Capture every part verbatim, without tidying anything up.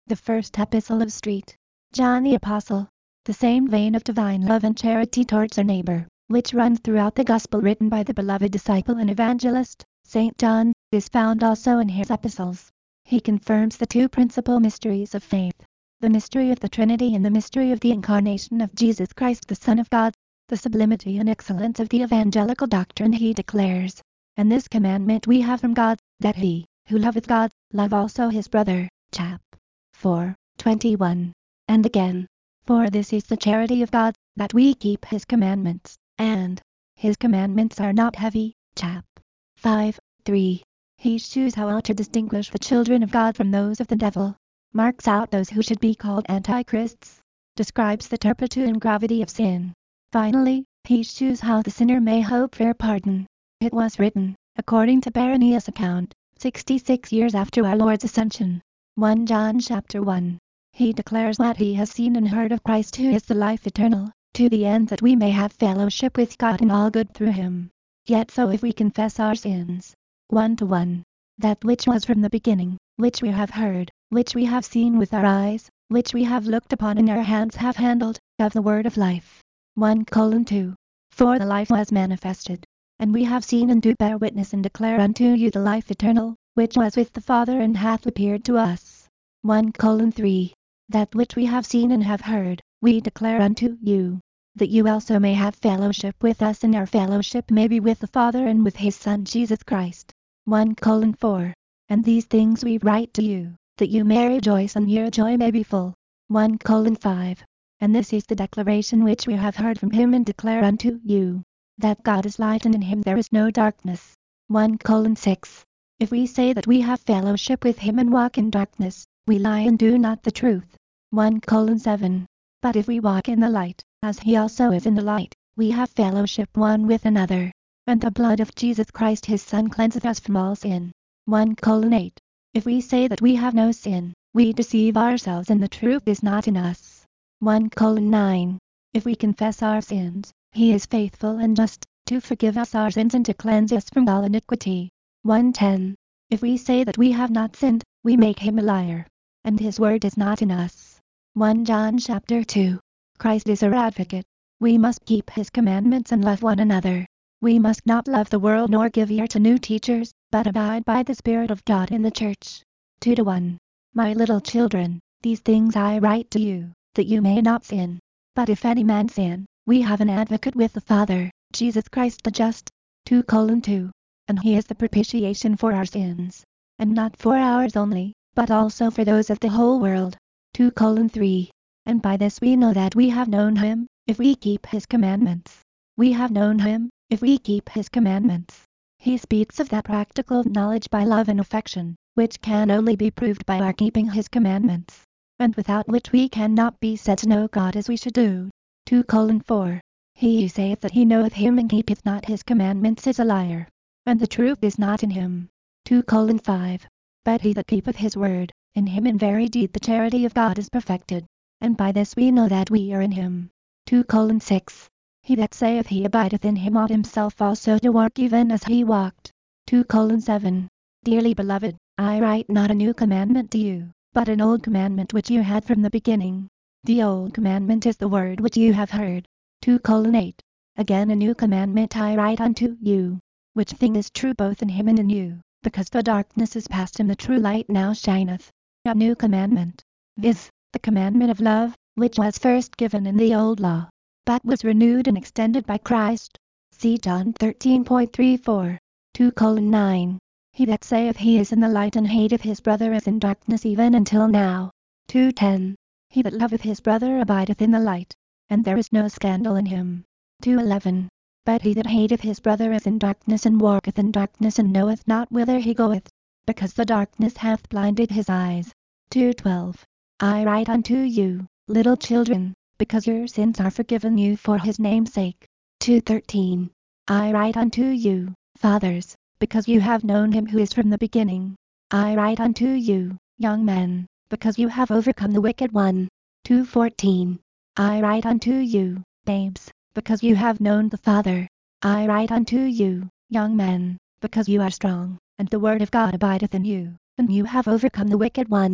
The first epistle of St. John the Apostle. The same vein of divine love and charity towards our neighbor, which runs throughout the gospel written by the beloved disciple and evangelist, Saint John, is found also in his epistles. He confirms the two principal mysteries of faith, the mystery of the Trinity and the mystery of the incarnation of Jesus Christ the Son of God. The sublimity and excellence of the evangelical doctrine he declares. And this commandment we have from God, that he, who loveth God, love also his brother. Chap. four, twenty-one. And again, for this is the charity of God, that we keep his commandments, and his commandments are not heavy. Chap. five, three. He shews how to distinguish the children of God from those of the devil, marks out those who should be called antichrists, describes the turpitude and gravity of sin. Finally, he shews how the sinner may hope for pardon. It was written, according to Baronius' account, sixty-six years after our Lord's Ascension. First John chapter one. He declares what he has seen and heard of Christ, who is the life eternal, to the end that we may have fellowship with God and all good through him. Yet so if we confess our sins, one to one, that which was from the beginning, which we have heard, which we have seen with our eyes, which we have looked upon and our hands have handled, of the word of life. one colon two. For the life was manifested, and we have seen and do bear witness and declare unto you the life eternal, which was with the Father and hath appeared to us. one colon three. That which we have seen and have heard, we declare unto you, that you also may have fellowship with us, and our fellowship may be with the Father and with his Son Jesus Christ. one colon four. And these things we write to you, that you may rejoice and your joy may be full. one colon five. And this is the declaration which we have heard from him and declare unto you, that God is light and in him there is no darkness. one colon six. If we say that we have fellowship with him and walk in darkness, we lie and do not the truth. one colon seven. But if we walk in the light, as he also is in the light, we have fellowship one with another, and the blood of Jesus Christ his Son cleanseth us from all sin. one colon eight. If we say that we have no sin, we deceive ourselves and the truth is not in us. one colon nine. If we confess our sins, he is faithful and just, to forgive us our sins and to cleanse us from all iniquity. one ten. If we say that we have not sinned, we make him a liar, and his word is not in us. First John chapter two. Christ is our advocate. We must keep his commandments and love one another. We must not love the world nor give ear to new teachers, but abide by the Spirit of God in the church. two to one. My little children, these things I write to you, that you may not sin. But if any man sin, we have an advocate with the Father, Jesus Christ the just. two colon two. And he is the propitiation for our sins, and not for ours only, but also for those of the whole world. two colon three. And by this we know that we have known him, if we keep his commandments. We have known him, if we keep his commandments. He speaks of that practical knowledge by love and affection, which can only be proved by our keeping his commandments, and without which we cannot be said to know God as we should do. two colon four. He who saith that he knoweth him and keepeth not his commandments is a liar, and the truth is not in him. two colon five. But he that keepeth his word, in him in very deed the charity of God is perfected, and by this we know that we are in him. two colon six. He that saith he abideth in him ought himself also to walk even as he walked. two colon seven. Dearly beloved, I write not a new commandment to you, but an old commandment which you had from the beginning. The old commandment is the word which you have heard. two colon eight. Again a new commandment I write unto you, which thing is true both in him and in you, because the darkness is past and the true light now shineth. A new commandment, viz., the commandment of love, which was first given in the old law, but was renewed and extended by Christ. See John thirteen point three four. two colon nine. He that saith he is in the light and hateth his brother is in darkness even until now. two ten. He that loveth his brother abideth in the light, and there is no scandal in him. two eleven. But he that hateth his brother is in darkness and walketh in darkness and knoweth not whither he goeth, because the darkness hath blinded his eyes. two twelve. I write unto you, little children, because your sins are forgiven you for his name's sake. two thirteen. I write unto you, fathers, because you have known him who is from the beginning. I write unto you, young men, because you have overcome the wicked one. two fourteen. I write unto you, babes, because you have known the Father. I write unto you, young men, because you are strong, and the word of God abideth in you, and you have overcome the wicked one.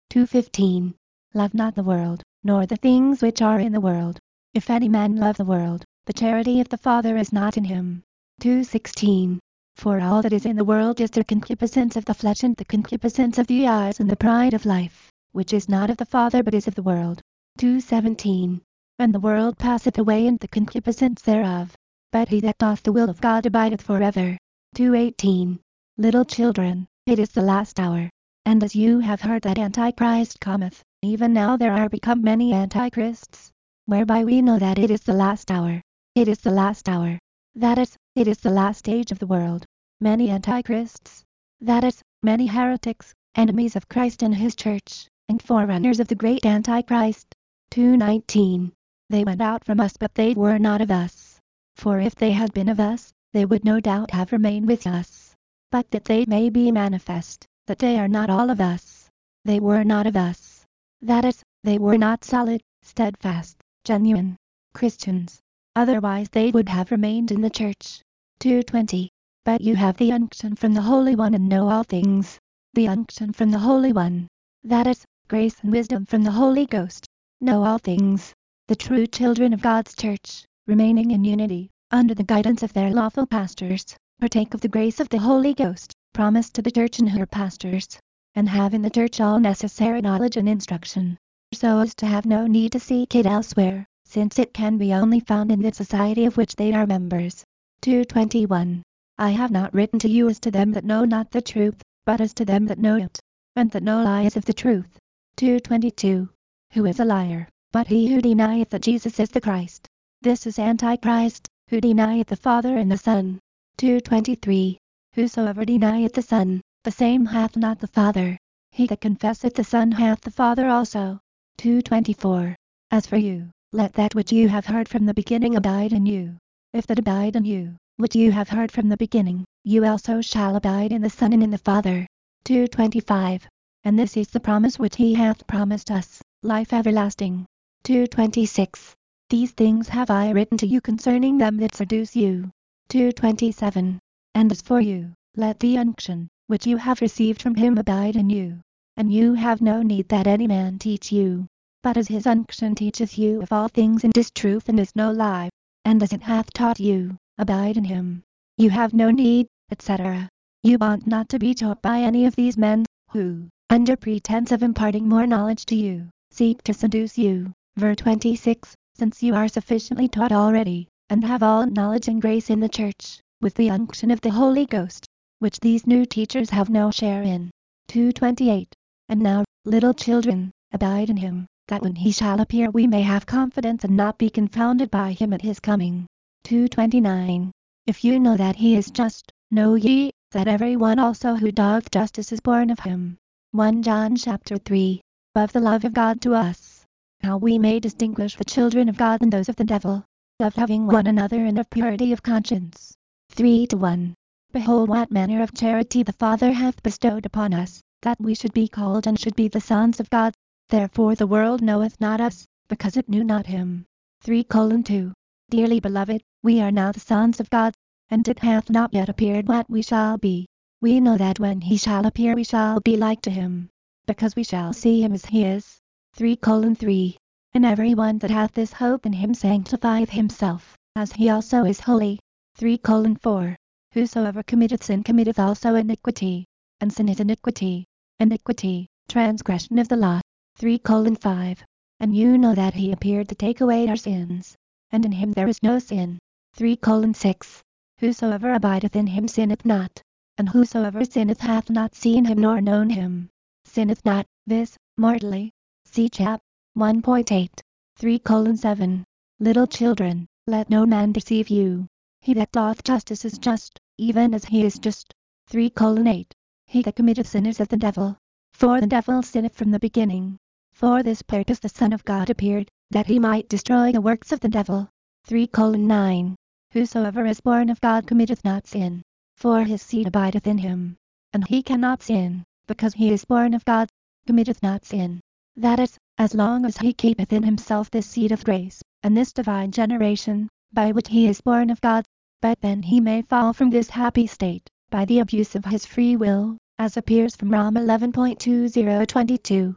two fifteen. Love not the world, nor the things which are in the world. If any man love the world, the charity of the Father is not in him. two sixteen. For all that is in the world is the concupiscence of the flesh and the concupiscence of the eyes and the pride of life, which is not of the Father but is of the world. two seventeen. And the world passeth away and the concupiscence thereof, but he that doth the will of God abideth forever. two eighteen. Little children, it is the last hour. And as you have heard that Antichrist cometh, even now there are become many Antichrists, whereby we know that it is the last hour. It is the last hour. That is, it is the last age of the world. Many Antichrists, that is, many heretics, enemies of Christ and his church, and forerunners of the great Antichrist. two nineteen. They went out from us but they were not of us. For if they had been of us, they would no doubt have remained with us. But that they may be manifest, that they are not all of us. They were not of us. That is, they were not solid, steadfast, genuine Christians. Otherwise they would have remained in the church. two twenty. But you have the unction from the Holy One and know all things. The unction from the Holy One. That is, grace and wisdom from the Holy Ghost. Know all things. The true children of God's church, remaining in unity, under the guidance of their lawful pastors, partake of the grace of the Holy Ghost, promised to the church and her pastors, and have in the church all necessary knowledge and instruction, so as to have no need to seek it elsewhere, since it can be only found in the society of which they are members. two twenty-one. I have not written to you as to them that know not the truth, but as to them that know it, and that no lie is of the truth. two twenty-two. Who is a liar, but he who denieth that Jesus is the Christ? This is Antichrist, who denieth the Father and the Son. two twenty-three. Whosoever denieth the Son, the same hath not the Father. He that confesseth the Son hath the Father also. two twenty-four. As for you, let that which you have heard from the beginning abide in you. If that abide in you, which you have heard from the beginning, you also shall abide in the Son and in the Father. two twenty-five. And this is the promise which he hath promised us, life everlasting. two twenty-six. These things have I written to you concerning them that seduce you. two twenty-seven. And as for you, let the unction, which you have received from him abide in you. And you have no need that any man teach you. But as his unction teacheth you of all things and is truth and is no lie, and as it hath taught you, abide in him. You have no need, et cetera. You want not to be taught by any of these men, who, under pretense of imparting more knowledge to you, seek to seduce you. Verse twenty-six. Since you are sufficiently taught already, and have all knowledge and grace in the church, with the unction of the Holy Ghost, which these new teachers have no share in. two twenty-eight. And now, little children, abide in him, that when he shall appear we may have confidence and not be confounded by him at his coming. two twenty-nine. If you know that he is just, know ye, that every one also who doth justice is born of him. First John chapter three. Of the love of God to us, how we may distinguish the children of God and those of the devil, of loving one another and of purity of conscience. three to one. Behold what manner of charity the Father hath bestowed upon us, that we should be called and should be the sons of God. Therefore the world knoweth not us, because it knew not him. three colon two. Dearly beloved, we are now the sons of God, and it hath not yet appeared what we shall be. We know that when he shall appear we shall be like to him, because we shall see him as he is. three colon three. And every one that hath this hope in him sanctifieth himself, as he also is holy. three colon four. Whosoever committeth sin committeth also iniquity, and sin is iniquity. Iniquity, transgression of the law. three colon five. And you know that he appeared to take away our sins, and in him there is no sin. three colon six. Whosoever abideth in him sinneth not, and whosoever sinneth hath not seen him nor known him. Sinneth not, this, mortally. See chap. one point eight. three colon seven. Little children, let no man deceive you. He that doth justice is just, even as he is just. three colon eight. He that committeth sin is of the devil. For the devil sinneth from the beginning. For this purpose the Son of God appeared, that he might destroy the works of the devil. three colon nine. Whosoever is born of God committeth not sin, for his seed abideth in him. And he cannot sin, because he is born of God, committeth not sin. That is, as long as he keepeth in himself this seed of grace, and this divine generation, by which he is born of God. But then he may fall from this happy state, by the abuse of his free will, as appears from Rom eleven point two zero twenty-two.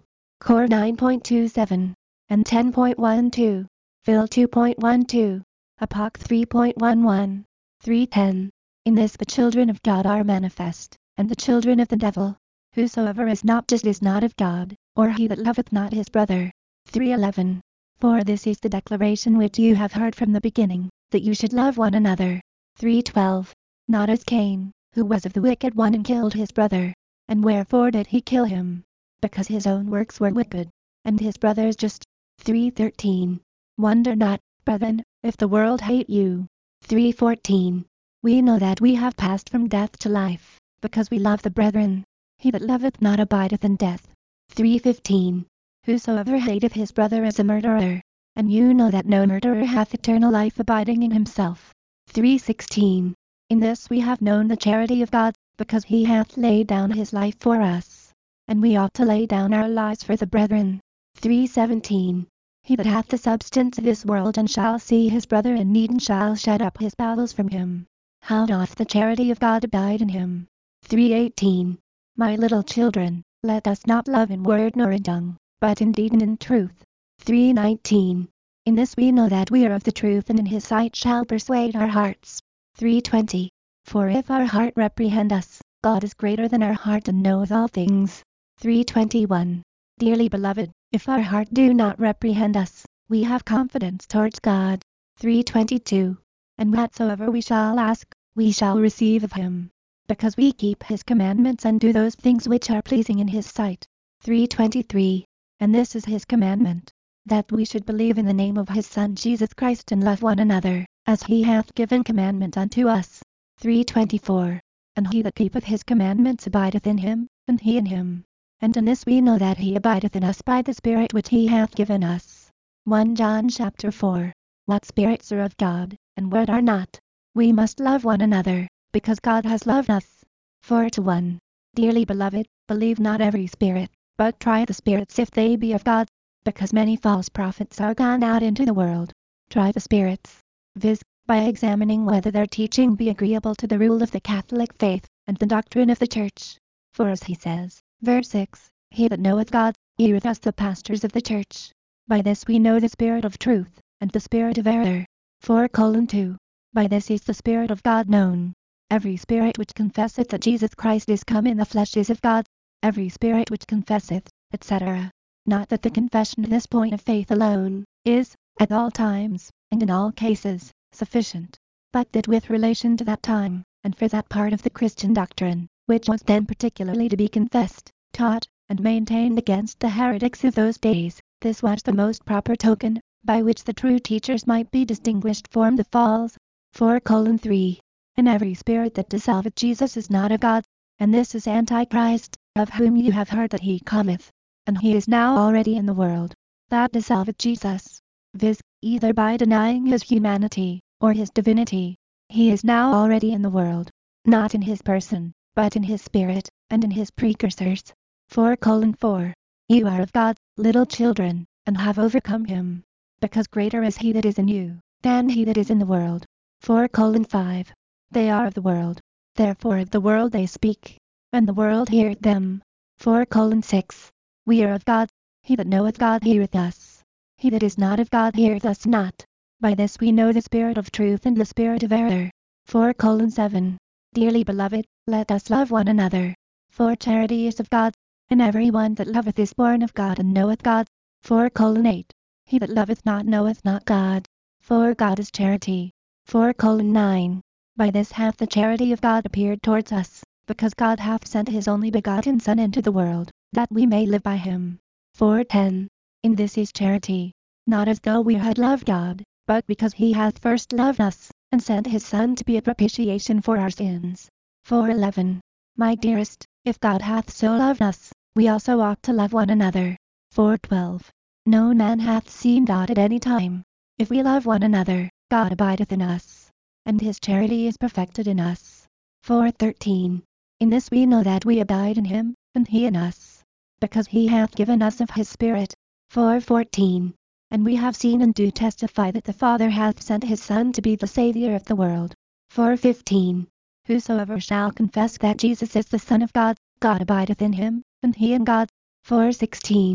Core nine point two seven, and ten point twelve, Phil two point twelve, Apoc three point eleven, three ten. In this the children of God are manifest, and the children of the devil. Whosoever is not just is not of God, or he that loveth not his brother. three eleven. For this is the declaration which you have heard from the beginning, that you should love one another. three twelve. Not as Cain, who was of the wicked one and killed his brother. And wherefore did he kill him? Because his own works were wicked, and his brother's just. three thirteen. Wonder not, brethren, if the world hate you. three fourteen. We know that we have passed from death to life, because we love the brethren. He that loveth not abideth in death. three fifteen. Whosoever hateth his brother is a murderer, and you know that no murderer hath eternal life abiding in himself. three sixteen. In this we have known the charity of God, because he hath laid down his life for us, and we ought to lay down our lives for the brethren. three seventeen. He that hath the substance of this world and shall see his brother in need and shall shut up his bowels from him, how doth the charity of God abide in him? three eighteen. My little children, let us not love in word nor in tongue, but in deed and in truth. three nineteen. In this we know that we are of the truth, and in his sight shall persuade our hearts. three twenty. For if our heart reprehend us, God is greater than our heart and knoweth all things. three twenty-one. Dearly beloved, if our heart do not reprehend us, we have confidence towards God. three twenty-two. And whatsoever we shall ask, we shall receive of him, because we keep his commandments and do those things which are pleasing in his sight. three twenty-three. And this is his commandment, that we should believe in the name of his Son Jesus Christ and love one another, as he hath given commandment unto us. three twenty-four. And he that keepeth his commandments abideth in him, and he in him. And in this we know that he abideth in us by the Spirit which he hath given us. First John chapter four. What spirits are of God, and what are not? We must love one another, because God has loved us. four to one. Dearly beloved, believe not every spirit, but try the spirits if they be of God, because many false prophets are gone out into the world. Try the spirits, viz., by examining whether their teaching be agreeable to the rule of the Catholic faith, and the doctrine of the Church. For as he says, verse six, he that knoweth God, heareth us the pastors of the Church. By this we know the spirit of truth, and the spirit of error. four colon two. By this is the Spirit of God known. Every spirit which confesseth that Jesus Christ is come in the flesh is of God. Every spirit which confesseth, et cetera. Not that the confession of this point of faith alone is, at all times, and in all cases, sufficient, but that with relation to that time, and for that part of the Christian doctrine, which was then particularly to be confessed, taught, and maintained against the heretics of those days, this was the most proper token, by which the true teachers might be distinguished from the false. four colon three. And every spirit that dissolveth Jesus is not of God, and this is Antichrist, of whom you have heard that he cometh, and he is now already in the world, that dissolveth Jesus, viz., either by denying his humanity, or his divinity. He is now already in the world, not in his person, but in his spirit, and in his precursors. four colon four. You are of God, little children, and have overcome him, because greater is he that is in you, than he that is in the world. four colon five. They are of the world, therefore of the world they speak, and the world heareth them. four colon six. We are of God, he that knoweth God heareth us. He that is not of God heareth us not. By this we know the spirit of truth and the spirit of error. four colon seven. Dearly beloved, let us love one another, for charity is of God, and every one that loveth is born of God and knoweth God. four colon eight. He that loveth not knoweth not God, for God is charity. four colon nine. By this hath the charity of God appeared towards us, because God hath sent his only begotten Son into the world, that we may live by him. four ten. In this is charity, not as though we had loved God, but because he hath first loved us, and sent his Son to be a propitiation for our sins. four eleven. My dearest, if God hath so loved us, we also ought to love one another. four twelve. No man hath seen God at any time. If we love one another, God abideth in us, and his charity is perfected in us. four thirteen. In this we know that we abide in him, and he in us, because he hath given us of his Spirit. four fourteen. And we have seen and do testify that the Father hath sent his Son to be the Saviour of the world. four fifteen. Whosoever shall confess that Jesus is the Son of God, God abideth in him, and he in God. four sixteen.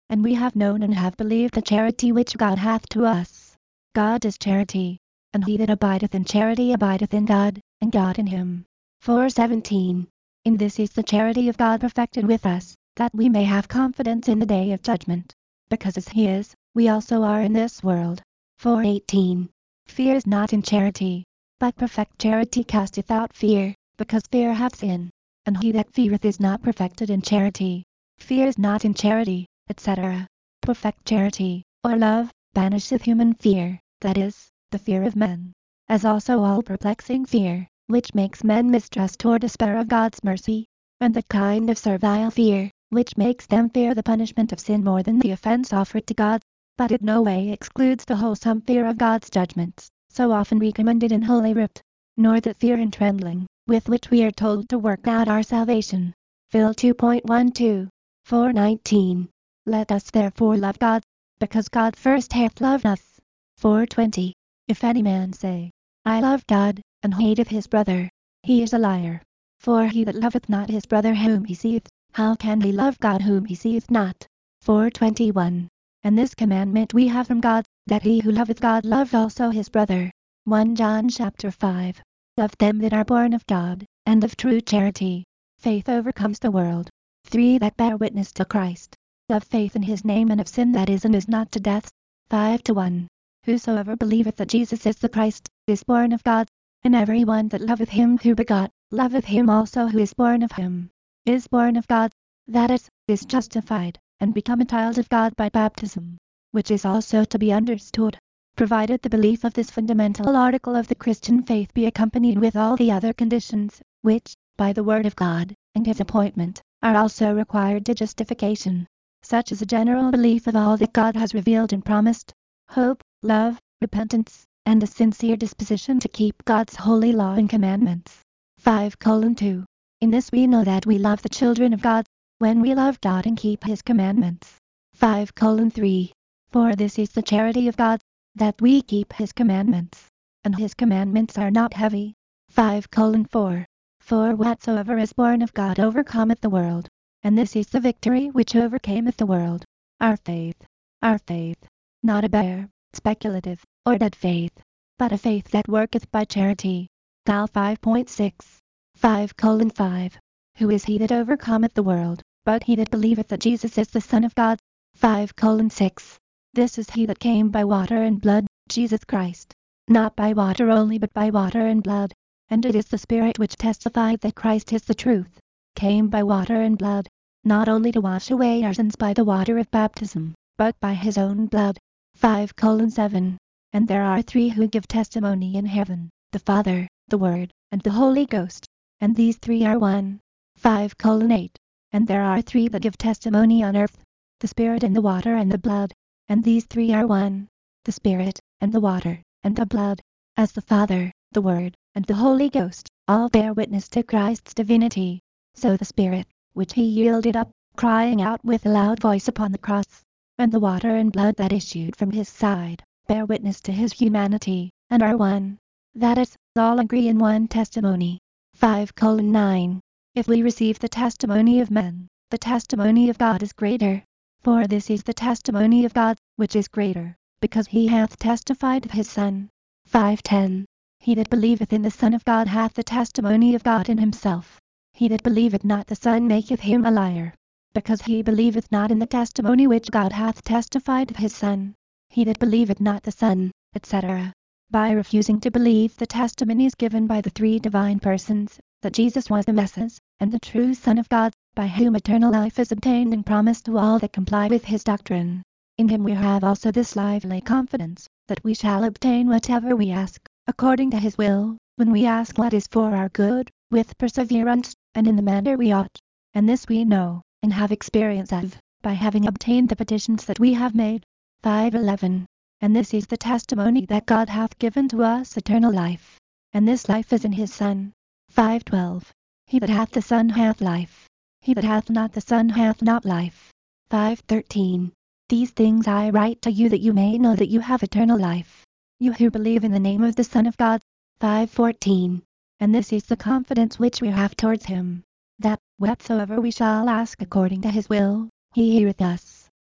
and we have known and have believed the charity which God hath to us. God is charity, and he that abideth in charity abideth in God, and God in him. four seventeen. In this is the charity of God perfected with us, that we may have confidence in the day of judgment. Because as he is, we also are in this world. four eighteen. Fear is not in charity, but perfect charity casteth out fear, because fear hath sin. And he that feareth is not perfected in charity. Fear is not in charity, et cetera. Perfect charity, or love, banisheth human fear, that is, the fear of men. As also all perplexing fear, which makes men mistrust or despair of God's mercy, and that kind of servile fear, which makes them fear the punishment of sin more than the offense offered to God, but it no way excludes the wholesome fear of God's judgments, so often recommended in Holy Writ, nor that fear and trembling, with which we are told to work out our salvation. Phil two point twelve. four nineteen. Let us therefore love God, because God first hath loved us. four twenty. If any man say, I love God, and hateth his brother, he is a liar. For he that loveth not his brother whom he seeth, how can he love God whom he seeth not? four twenty-one. And this commandment we have from God, that he who loveth God love also his brother. First John chapter five. Of them that are born of God, and of true charity, faith overcomes the world. three That bear witness to Christ, of faith in his name and of sin that is and is not to death. five to one. Whosoever believeth that Jesus is the Christ, is born of God, and every one that loveth him who begot, loveth him also who is born of him. Is born of God, that is, is justified, and become a child of God by baptism, which is also to be understood, provided the belief of this fundamental article of the Christian faith be accompanied with all the other conditions, which, by the word of God, and his appointment, are also required to justification. Such is a general belief of all that God has revealed and promised, hope, love, repentance, and a sincere disposition to keep God's holy law and commandments. five colon two. In this we know that we love the children of God, when we love God and keep his commandments. five colon three. For this is the charity of God, that we keep his commandments, and his commandments are not heavy. five colon four. For whatsoever is born of God overcometh the world, and this is the victory which overcameth the world, our faith. Our faith, not a bare, speculative, or dead faith, but a faith that worketh by charity. Gal five point six. five colon five. Who is he that overcometh the world, but he that believeth that Jesus is the Son of God? five colon six. This is he that came by water and blood, Jesus Christ. Not by water only but by water and blood. And it is the Spirit which testified that Christ is the truth. Came by water and blood, not only to wash away our sins by the water of baptism, but by his own blood. five colon seven. And there are three who give testimony in heaven, the Father, the Word, and the Holy Ghost. And these three are one. five colon eight. And there are three that give testimony on earth, the Spirit and the water and the blood. And these three are one, the Spirit, and the water, and the blood. As the Father, the Word, and the Holy Ghost, all bear witness to Christ's divinity, so the Spirit, which he yielded up, crying out with a loud voice upon the cross, and the water and blood that issued from his side, bear witness to his humanity, and are one. That is, all agree in one testimony. five colon nine. If we receive the testimony of men, the testimony of God is greater. For this is the testimony of God, which is greater, because he hath testified of his Son. five ten. He that believeth in the Son of God hath the testimony of God in himself. He that believeth not the Son maketh him a liar, because he believeth not in the testimony which God hath testified of his Son. He that believeth not the Son, et cetera. By refusing to believe the testimonies given by the three divine persons, that Jesus was the Messiah, and the true Son of God, by whom eternal life is obtained and promised to all that comply with his doctrine. In him we have also this lively confidence, that we shall obtain whatever we ask, according to his will, when we ask what is for our good, with perseverance, and in the manner we ought. And this we know, and have experience of, by having obtained the petitions that we have made. five eleven. And this is the testimony that God hath given to us eternal life, and this life is in his Son. five twelve. He that hath the Son hath life. He that hath not the Son hath not life. five thirteen. These things I write to you that you may know that you have eternal life, you who believe in the name of the Son of God. five fourteen. And this is the confidence which we have towards him, that, whatsoever we shall ask according to his will, he heareth us.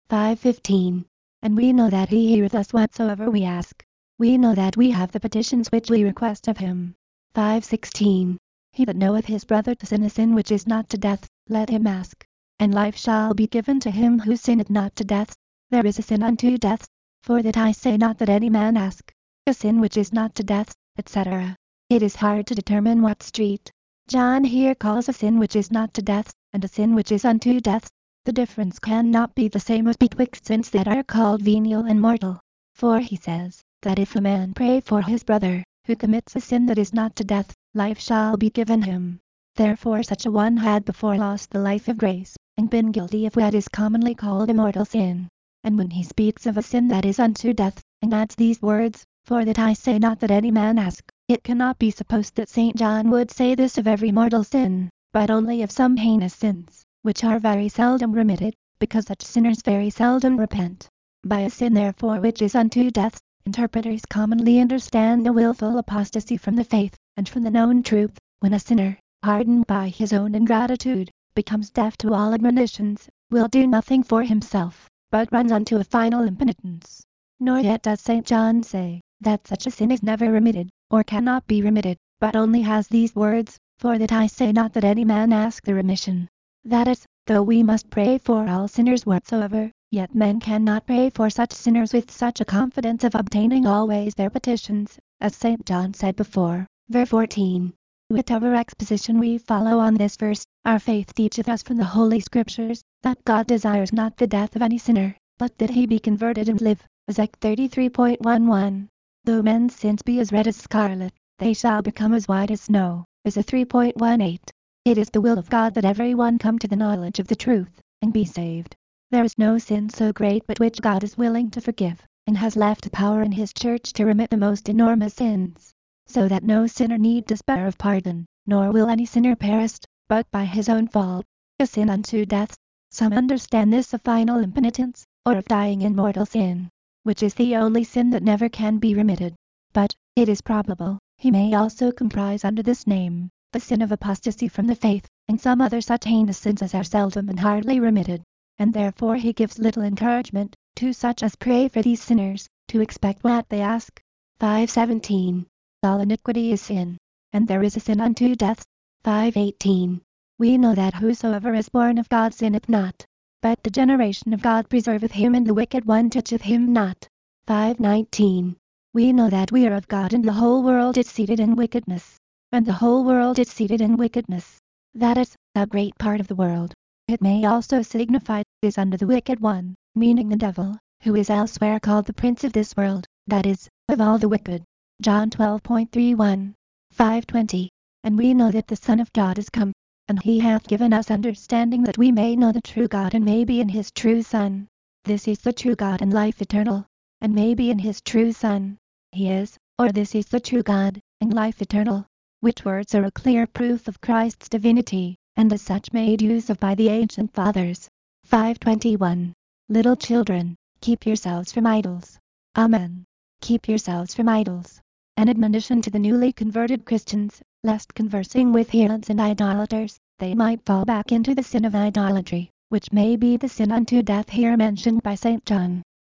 five fifteen. And we know that he heareth us whatsoever we ask. We know that we have the petitions which we request of him. five sixteen. He that knoweth his brother to sin a sin which is not to death, let him ask. And life shall be given to him who sinneth not to death. There is a sin unto death. For that I say not that any man ask. A sin which is not to death, et cetera. It is hard to determine what street. John here calls a sin which is not to death, and a sin which is unto death. The difference cannot be the same as betwixt sins that are called venial and mortal. For he says, that if a man pray for his brother, who commits a sin that is not to death, life shall be given him. Therefore such a one had before lost the life of grace, and been guilty of what is commonly called a mortal sin. And when he speaks of a sin that is unto death, and adds these words, for that I say not that any man ask, it cannot be supposed that Saint John would say this of every mortal sin, but only of some heinous sins, which are very seldom remitted, because such sinners very seldom repent. By a sin therefore which is unto death, interpreters commonly understand a wilful apostasy from the faith, and from the known truth, when a sinner, hardened by his own ingratitude, becomes deaf to all admonitions, will do nothing for himself, but runs unto a final impenitence. Nor yet does Saint John say, that such a sin is never remitted, or cannot be remitted, but only has these words, for that I say not that any man ask the remission. That is, though we must pray for all sinners whatsoever, yet men cannot pray for such sinners with such a confidence of obtaining always their petitions, as Saint John said before, verse fourteen. Whatever exposition we follow on this verse, our faith teacheth us from the Holy Scriptures, that God desires not the death of any sinner, but that he be converted and live. Ezek thirty-three point eleven. Though men's sins be as red as scarlet, they shall become as white as snow. Ezek three point eighteen. It is the will of God that every one come to the knowledge of the truth, and be saved. There is no sin so great but which God is willing to forgive, and has left power in his church to remit the most enormous sins, so that no sinner need despair of pardon, nor will any sinner perish, but by his own fault. A sin unto death. Some understand this of final impenitence, or of dying in mortal sin, which is the only sin that never can be remitted. But, it is probable, he may also comprise under this name, the sin of apostasy from the faith, and some other such heinous sins as are seldom and hardly remitted. And therefore he gives little encouragement, to such as pray for these sinners, to expect what they ask. five seventeen. All iniquity is sin, and there is a sin unto death. five eighteen. We know that whosoever is born of God sinneth not, but the generation of God preserveth him, and the wicked one toucheth him not. five nineteen. We know that we are of God, and the whole world is seated in wickedness. And the whole world is seated in wickedness. That is, a great part of the world. It may also signify, is under the wicked one, meaning the devil, who is elsewhere called the prince of this world, that is, of all the wicked. John twelve point thirty-one. five twenty. And we know that the Son of God is come, and he hath given us understanding that we may know the true God and may be in his true Son. This is the true God and life eternal, and may be in his true Son. He is, or this is the true God, and life eternal. Which words are a clear proof of Christ's divinity, and as such made use of by the ancient fathers. five twenty-one. Little children, keep yourselves from idols. Amen. Keep yourselves from idols. An admonition to the newly converted Christians, lest conversing with heathens and idolaters, they might fall back into the sin of idolatry, which may be the sin unto death here mentioned by Saint John.